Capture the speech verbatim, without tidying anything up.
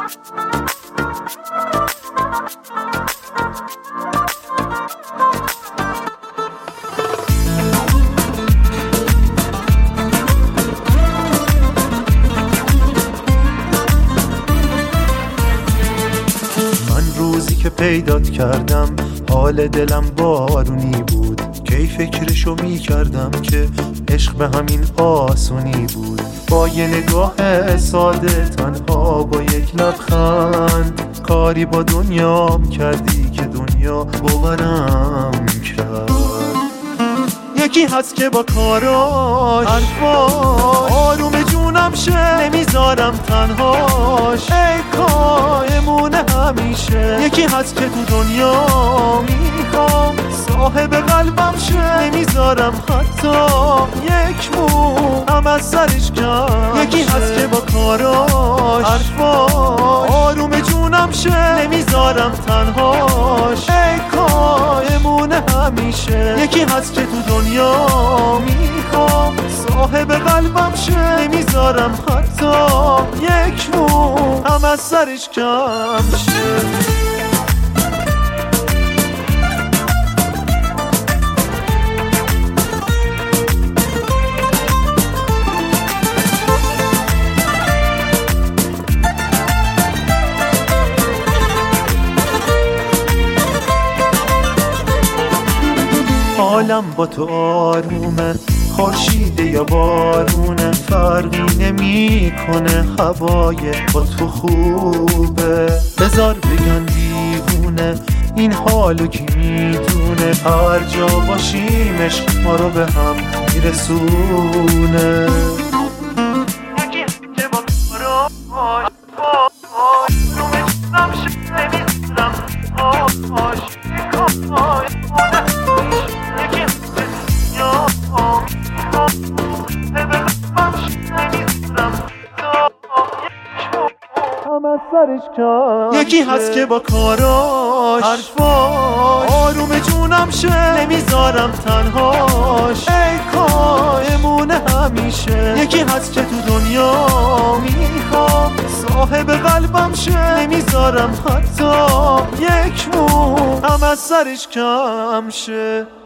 روزی که پیدات کردم حال دلم بارونی بود، کی فکرشو می کردم که عشق به همین آسونی بود. با یه نگاه ساده تنها با یک لبخند کاری با دنیام کردی که دنیا باورم کرد. یکی هست که با کاراش حرفاش آروم جونم شه، نمیذارم تنهاش، ای کایمونه همیشه. یکی هست که تو دنیا میخوام صاحب قلبم شه، نمیذارم حتی یک مو هم از سرش کم. یکی هست که با کاراش حرفاش آروم جونم شه، نمیذارم تنهاش، ای کایمونه همیشه. یکی هست که تو دنیا میخوام صاحب قلبم شه، نمیذارم حتی یک مو هم از سرش کم شه. حالم با تو آرومه، خورشیده یا بارونه فرقی نمی کنه، هوای با تو خوبه. بذار بگن دیوونه این حالو کی میدونه، هر جا باشیم عشق ما رو به هم میرسونه. یکی هست که با کاراش حرفاش آروم جونم شه، نمیذارم تنهاش، ای کایمونه همیشه. یکی هست که تو دنیا میخوام صاحب قلبم شه، نمیذارم حتی یک مو هم از سرش کم شه.